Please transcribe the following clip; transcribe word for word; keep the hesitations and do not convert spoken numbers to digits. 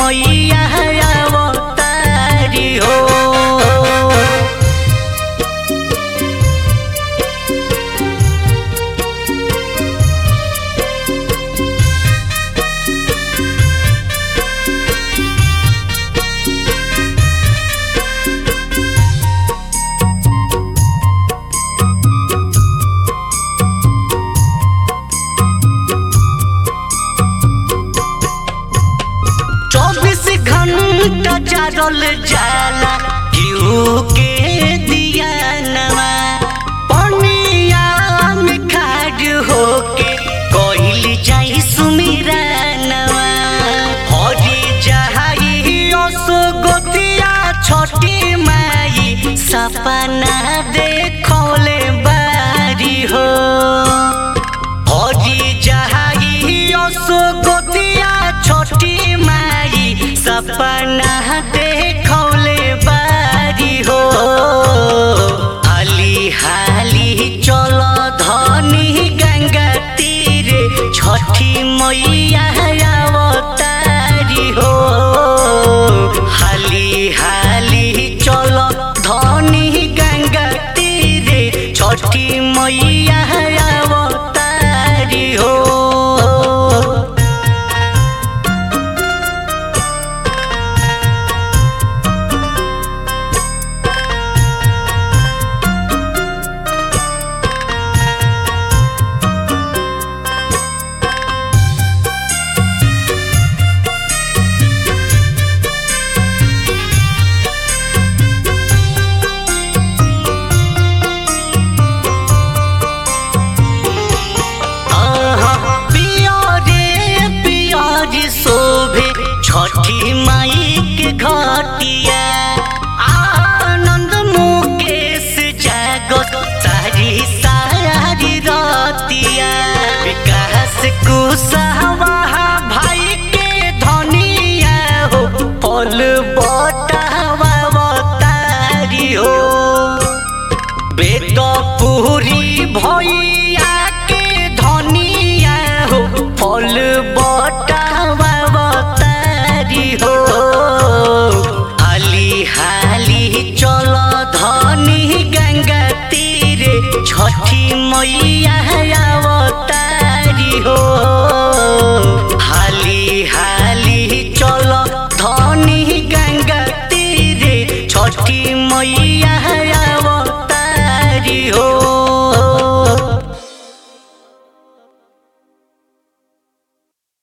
मैया अवतारी हो। चौबीस घंटा जागल जाला घिउ के दिया नवा, पनिया में खाड़ होके कहली जाई सुमिरा नवा। हरी जहाई असो गोतिया छोटी माई सपना देखौले बारी हो। हरी जहाई असो गोतिया छोटी माई सपना देखौले बारी हो। हाली हाली चलो धनी गंगा तीरे छठी मैया अवतारी हो। हाली हाली चलो धनी गंगा तीरे छठी मैया अवतारी हो। छठी माई के घटिया आनंद मुकेश जागत सारी सारी रतिया, विकास कुशा